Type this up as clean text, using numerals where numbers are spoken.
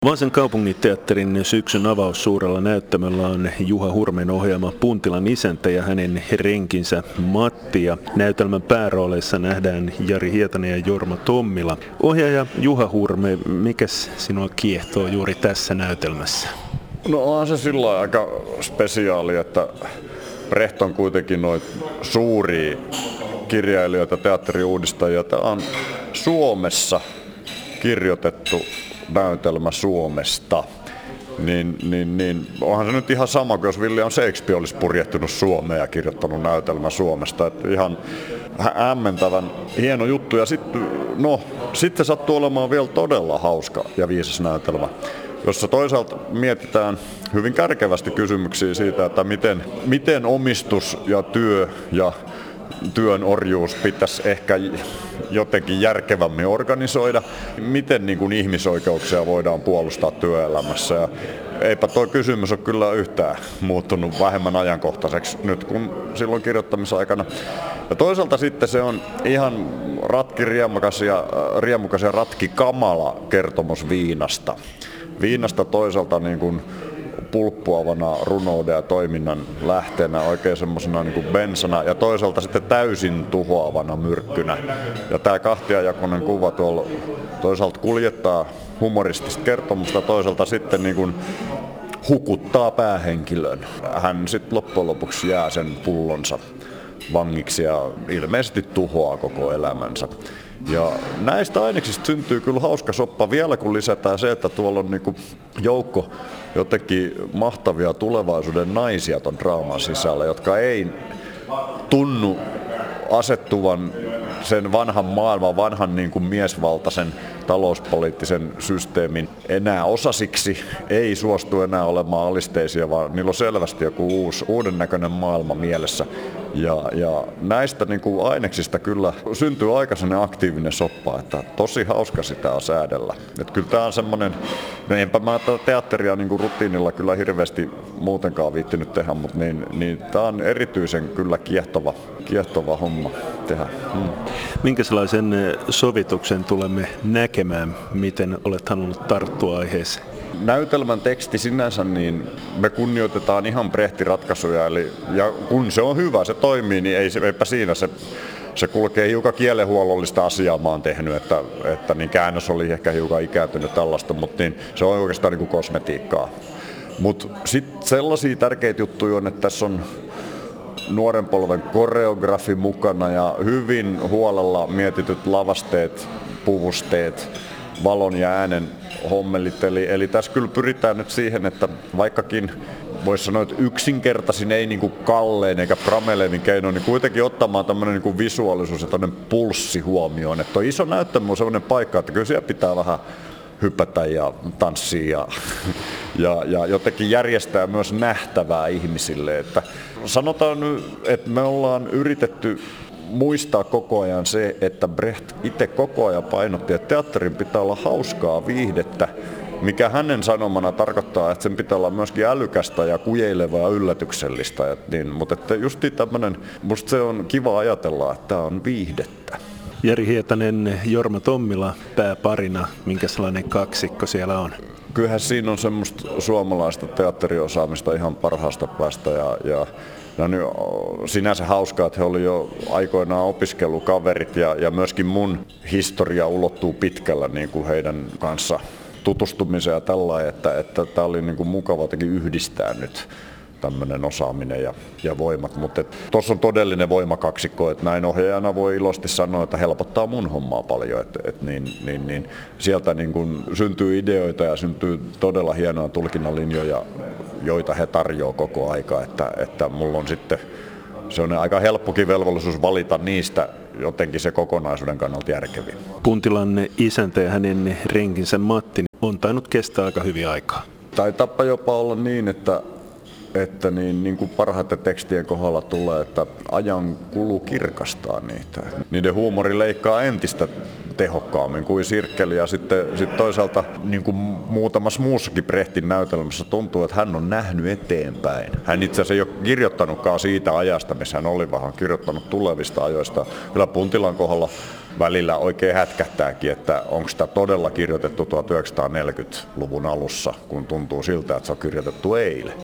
Vaasan kaupunginteatterin syksyn avaus suurella näyttämöllä on Juha Hurmen ohjaama Puntilan isäntä ja hänen renkinsä Matti. Ja näytelmän päärooleissa nähdään Jari Hietanen ja Jorma Tommila. Ohjaaja Juha Hurme, mikäs sinua kiehtoo juuri tässä näytelmässä? No onhan se sillä aika spesiaali, että Brecht on kuitenkin noita suuria kirjailijoita, teatteriuudistajia. Tämä on Suomessa kirjoitettu näytelmä Suomesta. Niin, onhan se nyt ihan sama kuin jos William Shakespeare olisi purjehtunut Suomeen ja kirjoittanut näytelmä Suomesta. Että ihan hämmentävän hieno juttu. Ja sitten se sattuu olemaan vielä todella hauska ja viisas näytelmä, jossa toisaalta mietitään hyvin kärkevästi kysymyksiä siitä, että miten omistus ja työ ja työn orjuus pitäisi ehkä jotenkin järkevämmin organisoida, miten niin kuin ihmisoikeuksia voidaan puolustaa työelämässä. Ja eipä tuo kysymys ole kyllä yhtään muuttunut vähemmän ajankohtaiseksi nyt kuin silloin kirjoittamisaikana. Ja toisaalta sitten se on ihan ratkiriemukas ja ratkikamala kertomus viinasta. Viinasta toisaalta niin kuin pulppuavana runouden ja toiminnan lähteenä, oikein semmoisena niin kuin bensana ja toisaalta sitten täysin tuhoavana myrkkynä. Ja tämä kahtiajakoinen kuva tuolla toisaalta kuljettaa humoristista kertomusta, toisaalta sitten niin kuin hukuttaa päähenkilön. Hän sitten loppujen lopuksi jää sen pullonsa vangiksi ja ilmeisesti tuhoaa koko elämänsä. Ja näistä aineksista syntyy kyllä hauska soppa vielä, kun lisätään se, että tuolla on niinku joukko jotenkin mahtavia tulevaisuuden naisia ton draaman sisällä, jotka ei tunnu asettuvan sen vanhan maailman, vanhan niin kuin miesvaltaisen talouspoliittisen systeemin enää osasiksi, ei suostu enää olemaan alisteisia, vaan niillä on selvästi joku uuden näköinen maailma mielessä. Ja näistä niin kuin aineksista kyllä syntyy aika sellainen aktiivinen soppa, että tosi hauska sitä on säädellä. Että kyllä tämä on semmoinen, enpä mä tätä teatteria niin kuin rutiinilla kyllä hirveästi muutenkaan viittinyt tehdä, mutta niin tämä on erityisen kyllä kiehtova homma tehdä. Minkälaisen sovituksen tulemme näkemään, miten olet halunnut tarttua aiheeseen? Näytelmän teksti sinänsä, niin me kunnioitetaan ihan Brechtin ratkaisuja, ja kun se on hyvä, se toimii, niin eipä siinä se kulkee hiukan kielenhuollollista asiaa mä oon tehnyt, että niin käännös oli ehkä hiukan ikääntynyt tällaista, mutta niin, se on oikeastaan niin kuin kosmetiikkaa. Mutta sitten sellaisia tärkeitä juttuja on, että tässä on nuoren polven koreografi mukana ja hyvin huolella mietityt lavasteet, puvusteet, valon ja äänen hommelit. Eli tässä kyllä pyritään nyt siihen, että vaikkakin voisi sanoa, että yksinkertaisin ei niin kuin kallein eikä pramelevin keino, niin kuitenkin ottamaan tämmöinen niin kuin visuaalisuus ja tämmöinen pulssi huomioon. Että tuo iso näyttämö on sellainen paikka, että kyllä siellä pitää vähän hypätä ja tanssia ja jotenkin järjestää myös nähtävää ihmisille. Että sanotaan nyt, että me ollaan yritetty muistaa koko ajan se, että Brecht itse koko ajan painotti, että teatterin pitää olla hauskaa viihdettä, mikä hänen sanomana tarkoittaa, että sen pitää olla myöskin älykästä ja kujeilevaa ja yllätyksellistä. Mutta että justi tämmöinen, musta se on kiva ajatella, että tämä on viihdettä. Jari Hietanen, Jorma Tommila pääparina, minkä sellainen kaksikko siellä on? Kyllähän siinä on semmoista suomalaista teatteriosaamista ihan parhaasta päästä ja sinänsä hauskaa, että he olivat jo aikoinaan opiskelukaverit ja myöskin mun historia ulottuu pitkällä niin kuin heidän kanssa tutustumiseen ja tällainen, että tämä oli niin kuin mukava jotenkin yhdistää nyt tämmöinen osaaminen ja voimat, mutta tuossa on todellinen voimakaksikko, että näin ohjaajana voi iloisesti sanoa, että helpottaa mun hommaa paljon, niin sieltä niin kuin syntyy ideoita ja syntyy todella hienoja tulkinnanlinjoja, joita he tarjoavat koko aika, että mulla on sitten se on aika helppokin velvollisuus valita niistä jotenkin se kokonaisuuden kannalta järkevin. Puntilan isäntä ja hänen renkinsä Matti on tainnut kestää aika hyvin aikaa. Taitaapa jopa olla niin, että niin kuin parhaiten tekstien kohdalla tulee, että ajan kulu kirkastaa niitä. Niiden huumori leikkaa entistä tehokkaammin kuin Sirkkeli. Ja sitten toisaalta niin kuin muutamassa muussakin Brechtin näytelmässä tuntuu, että hän on nähnyt eteenpäin. Hän itse asiassa ei ole kirjoittanutkaan siitä ajasta, missä hän oli, vaan kirjoittanut tulevista ajoista. Kyllä Puntilan kohdalla välillä oikein hätkähtääkin, että onko sitä todella kirjoitettu 1940-luvun alussa, kun tuntuu siltä, että se on kirjoitettu eilen.